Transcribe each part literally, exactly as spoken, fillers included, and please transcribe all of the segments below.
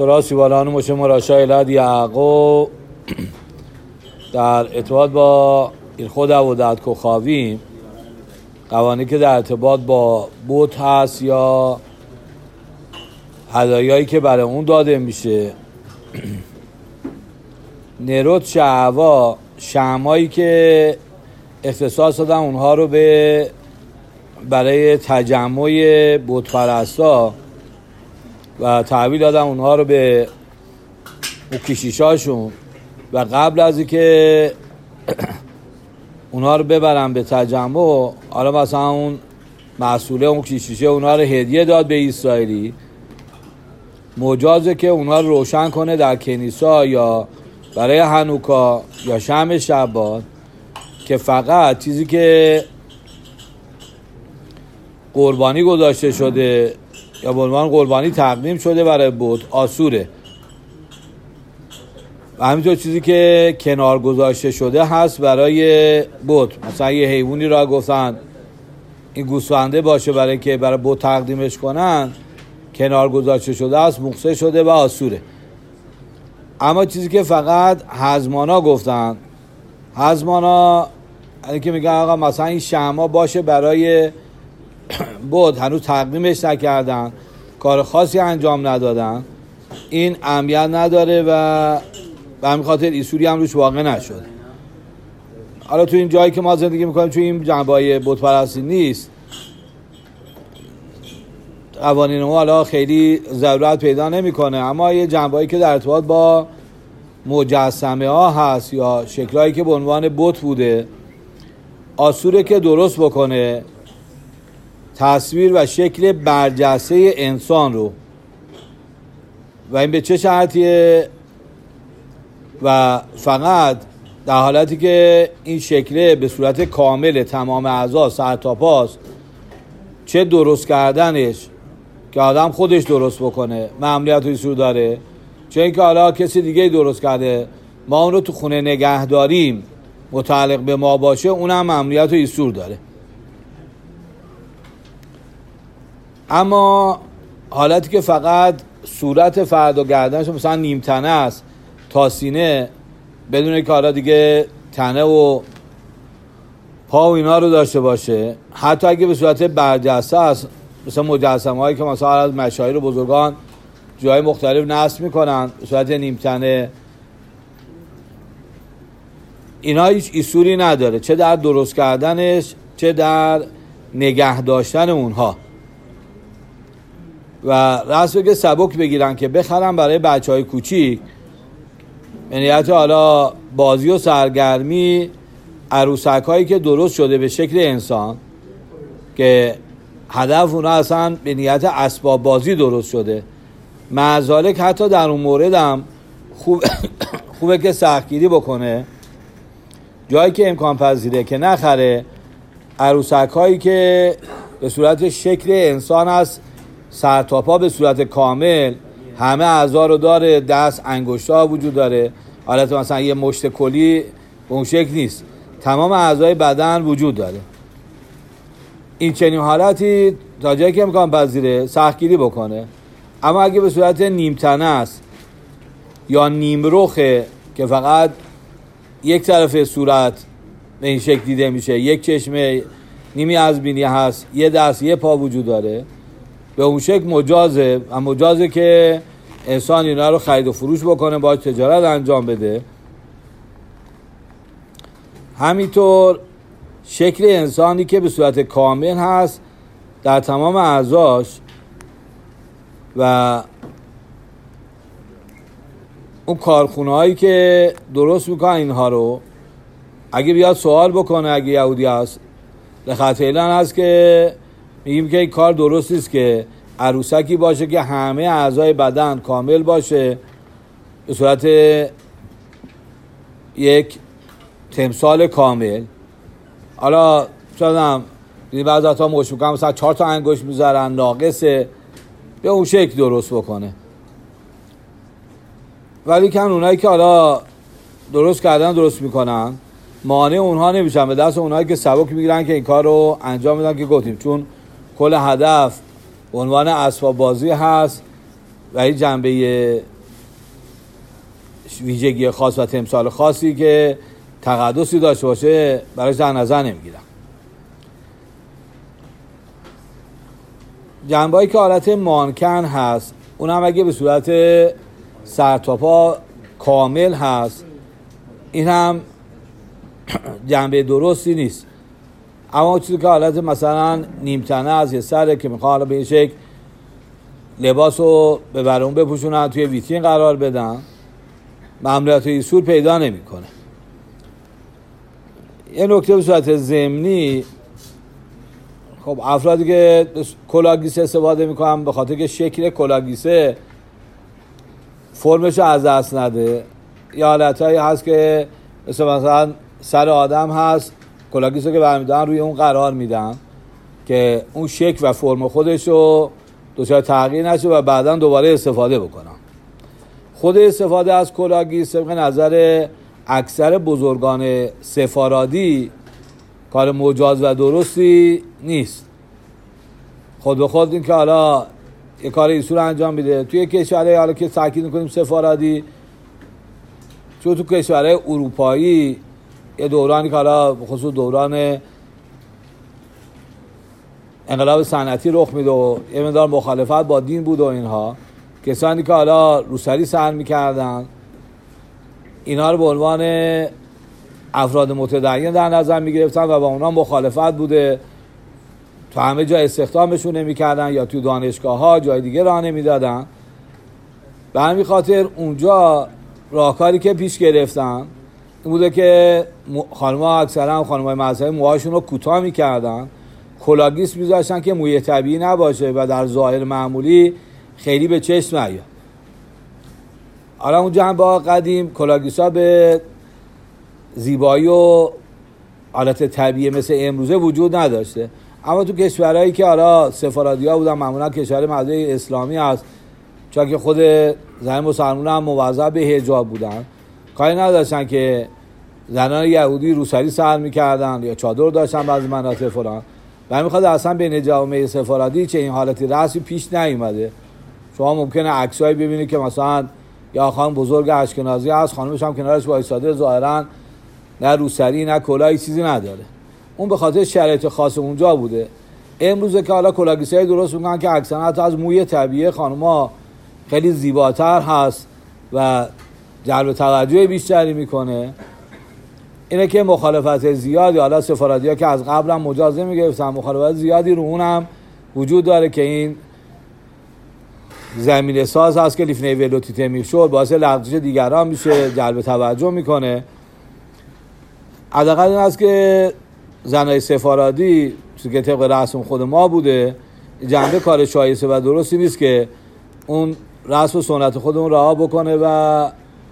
تورا سیوالان مشه مراشای لد یعقو در ارتباط با این خود و داد کخاویم قوانینی که در ارتباط با بوت هست یا هدایایی که برای اون داده میشه. نروت شعوا شمعایی که اختصاص دادن اونها رو به برای تجمع بت پرستا و تحویل دادن اونها رو به کشیشاشون و قبل از اینکه اونها رو ببرن به تجمع، حالا مثلا اون مسئوله اون کشیشه اونها رو هدیه داد به اسرائیلی، مجازه که اونها رو روشن کنه در کنیسا یا برای هنوکا یا شم شبات که فقط چیزی که قربانی گذاشته شده یا به عنوان قربانی تقدیم شده برای بت آسوره و همینطور چیزی که کنار گذاشته شده هست برای بت، مثلا یه حیوانی را گفتن این گوسفنده باشه برای که برای بت تقدیمش کنن، کنار گذاشته شده است، مخصه شده و آسوره. اما چیزی که فقط حزمانا گفتن، حزمانا یعنی که میگن آقا مثلا این شمع باشه برای بت، هنوز تقدیمش نکردن، کار خاصی انجام ندادن، این اهمیت نداره و به همین خاطر ایسوری هم روش واقع نشده. حالا تو این جایی که ما زندگی میکنیم، تو این جنبه‌های بت پرستی نیست، قوانین ما حالا خیلی ضرورت پیدا نمیکنه، اما یه جنبه‌ای که در ارتباط با مجسمه ها هست یا شکلایی که به عنوان بت بوده، آسوره که درست بکنه تصویر و شکل برجسته انسان رو و این به چه شرطیه و فقط در حالتی که این شکله به صورت کامل تمام اعضا سر تا پاست، چه درست کردنش که آدم خودش درست بکنه ممنوعیت و ایسور داره، چه اینکه حالا کسی دیگه درست کرده ما اون رو تو خونه نگه داریم متعلق به ما باشه، اونم ممنوعیت و ایسور داره. اما حالتی که فقط صورت فرد و گردنش مثلا نیم تنه است تا سینه، بدون که حالا دیگه تنه و پا و اینا رو داشته باشه، حتی اگه به صورت برجسته است، مثلا مجسمه هایی که مثلا از مشاهیر و بزرگان جای مختلف نصب میکنن به صورت نیم تنه، اینا هیچ ایسوری نداره، چه در درست کردنش چه در نگه داشتن اونها. و رسمه که سبک بگیرن که بخرن برای بچه های کوچیک، منیت حالا بازی و سرگرمی، عروسک هایی که درست شده به شکل انسان که هدف اونا اصلا به نیت اسباب بازی درست شده، معذالک حتی در اون مورد هم خوب خوبه که سختگیری بکنه، جایی که امکان پذیره که نخره عروسک هایی که به صورت شکل انسان است، سر تا پا به صورت کامل، همه اعضا رو داره، دست انگشتا وجود داره، حالت مثلا یه مشت کلی به اون شکل نیست، تمام اعضای بدن وجود داره. این چنین حالتی تا جایی که امکان پذیره سختگیری بکنه. اما اگه به صورت نیم تنه است یا نیم رخه که فقط یک طرف صورت به این شکل دیده میشه، یک چشمه نیمی از بینی هست، یه دست یه پا وجود داره، به اون شکل مجازه و مجازه که انسان اینا رو خرید و فروش بکنه، باید تجارت انجام بده. همینطور شکل انسانی که به صورت کامل هست در تمام اعضاش و اون کارخونه هایی که درست میکنن اینها رو، اگه بیاد سوال بکنه اگه یهودی هست لخط اعلان هست که میگیم که این کار درست نیست که عروسکی باشه که همه اعضای بدن کامل باشه به صورت یک تمثال کامل. حالا چونم این بعضی ها مشکل کنم مثلا چهار تا انگشت میذارن ناقصه، به اون شکل درست بکنه. ولی کن اونایی که حالا درست کردن درست میکنن مانع اونها نمیشن، به دست اونایی که سبک میگیرن که این کار رو انجام بدن که گفتیم، چون کل هدف به عنوان اسباب بازی هست و این جنبه ویژگی خاص و تمثال خاصی که تقدسی داشته باشه براش در نظر نمیگیرن. جنبه‌ای که حالت مانکن هست اونم اگه به صورت سرتاپا کامل هست، این هم جنبه درستی نیست. اما چیزی که حالت مثلا نیمتنه از یه سره که میخواه حالا به این شکل لباس رو به برون بپوشونن توی ویترین قرار بدن، ممنوعیت ایسور پیدا نمی کنه. یه نکته به صورت ضمنی، خب افرادی که کلاهگیسه استفاده میکنن به خاطر که شکل کلاهگیسه فرمش رو از دست نده، یا حالتهایی هست که مثلا سر آدم هست کلاهگیسه که برمیدن روی اون قرار میدن که اون شکل و فرم خودش رو دچار تغییر نشه و بعدا دوباره استفاده بکنن. خود استفاده از کلاهگیس طبق نظر اکثر بزرگان سفارادی کار مجاز و درستی نیست. خود به خود این که حالا یه کار ایسور انجام میده توی کشورهای حالا که تاکید میکنیم سفارادی، چون تو کشورهای اروپایی یه دورانی که حالا خصوص دوران انقلاب صنعتی رخ میده و یه مقدار مخالفت با دین بود و اینها، کسانی که حالا روسری سر میکردن اینا رو به عنوان افراد متدین در نظر میگرفتن و با اونا مخالفت بوده، تو همه جا استخدامشون نمیکردن یا تو دانشگاه ها جای دیگه راه نمیدادن. به همین خاطر اونجا راهکاری که پیش گرفتن این بوده که خانم‌ها اکثرا خانم‌های مذهبی موهاشون رو کوتاه میکردن، کلاهگیس میذاشتن که موی طبیعی نباشه و در ظاهر معمولی خیلی به چشم نیاد. حالا اونجا هم با قدیم کلاهگیس‌ها به زیبایی و حالت طبیعی مثل امروزه وجود نداشته، اما تو کشورهایی که حالا سفارادی‌ها بودن، معمولا کشور مذهب اسلامی هست، چون که خود زن مسلمان هم مواظب به حجاب بودن، کاری نداشتن که زنان یهودی روسری سر میکردن یا چادر داشتن بعضی مناطق فلان. و میخواد اصلا بین جوامع سفارادی چه این حالتی رسمی پیش نیومده. شما ممکنه عکسایی ببینید که مثلا یا خانم بزرگ اشکنازی هست، خانمش هم کنارش وایساده، ظاهرا نه روسری نه کلاهی چیزی نداره. اون به خاطر شرایط خاص اونجا بوده. امروزه که حالا کلاهگیسای درست میکنن که اکثرا حتی از موی طبیعی خانم‌ها خیلی زیباتر هست و جلب توجه بیشتری میکنه. اینه که مخالفت زیادی، حالا سفارادی‌ها که از قبل هم مجاز نمیگرفتن، مخالفت زیادی رو اونم وجود داره که این زمینه ساز هست که لیفنه ولوتی تمیخشور باعث لغزش دیگران میشه، جلب توجه میکنه. حداقل این است که زنای سفارادی که طبق رسم خود ما بوده، جنبه کار شایسته و درستی نیست که اون رسم و سنت خودمون رها بکنه و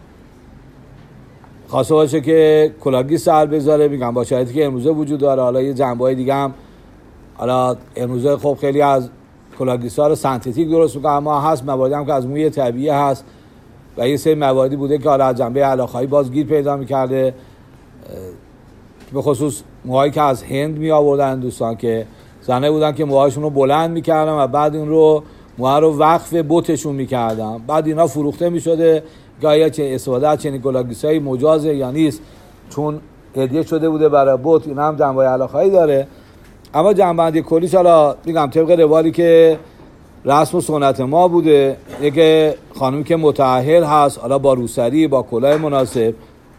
خواسته باشه که کلاهگیس سر بذاره. میگم با شرایطی که امروزه وجود داره، حالا یه جنبه‌های دیگه هم حالا امروزه خب خیلی از کلاهگیس‌ها رو سنتتیک درست میکنن، اما هست مواردی هم که از موی طبیعی هست و یه سری مواردی بوده که حالا از جنبه علاقه‌ای باز گیر پیدا میکرده، به خصوص موهایی که از هند می آوردن دوستان که زنه بودن که موهاشون رو بلند میکردن و بعد این رو موها رو وقف بوتشون میکردن، بعد اینا فروخته میشده. گاهی چه استفاده از چنین کلاهگیس‌های مجازه یا نیست، چون هدیه شده بوده برای بوت. این هم جنبه علاقه‌ای داره. اما جنبندی کلیش حالا میگم طبق روالی که رسم و سنت ما بوده، یکی خانمی که متأهل هست، حالا با روسری با کلاه مناسب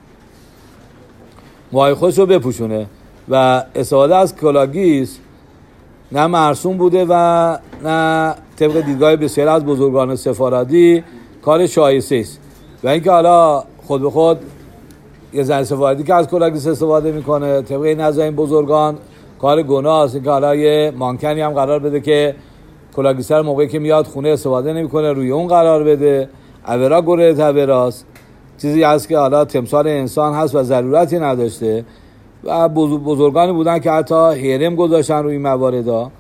موهای خودش رو بپوشونه و استفاده از کلاهگیس نه مرسوم بوده و نه طبق دیدگاه بسیار از بزرگان سفارادی کار شایسته است. و اینکه حالا خود به خود یه زن سفارادی که از کلاهگیس استفاده میکنه طبق این نظر این بزرگان کار گناه است. اینکه حالا یه مانکنی هم قرار بده که کلاهگیس رو موقعی که میاد خونه استفاده نمیکنه روی اون قرار بده، اورا گره تبراست، چیزی هست که حالا تمثال انسان هست و ضرورتی نداشته. و بزرگانی بودن که حتی هرم گذاشتن روی مواردا.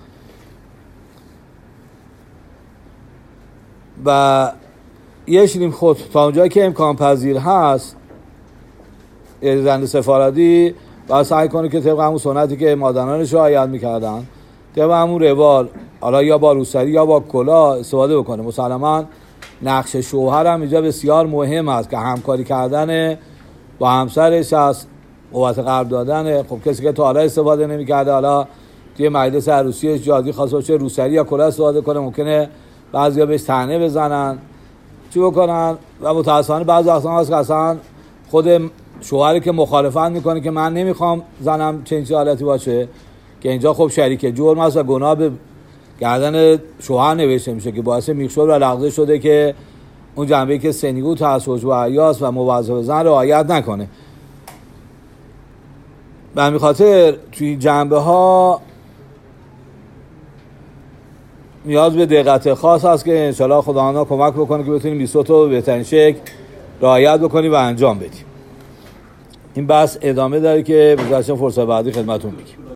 و یه شیرین خود تا اونجایی که امکان پذیر هست زن سفارادی باید سعی کنه که طبق همون سنتی که مادرانش رعایت میکردن، طبق همون روال، حالا یا با روسری یا با کلاه استفاده بکنه. مسلماً نقش شوهر هم اینجا بسیار مهم است که همکاری کردن با همسرش از قوت قلب دادن. خب کسی که تا حالا استفاده نمی‌کرده، حالا توی مجلس عروسی جادی خواسته باشه روسری یا کلاه استفاده کنه، ممکنه بعضیا بهش طعنه بزنن چی بکنن و متأسفانه بعضی وقتا هست که اصلا خود شوهری که مخالفت میکنه که من نمیخوام زنم چنین حالتی باشه، که اینجا خب شریک جرم است و گناه به گردن شوهر نوشته میشه که باعث میخشول و لغزش شده که اون جنبه‌ای که سنیگوت هست و حیاس و مواظب زن رعایت نکنه. به همین خاطر توی جنبه ها نیاز به دقت خاص هست که انشاءالله خداوند کمک بکنه که بتونیم بیست تا به بهترین شکل رعایت بکنیم و انجام بدیم. این بحث ادامه داره که بذارشم فرصت بعدی خدمتون بگیم.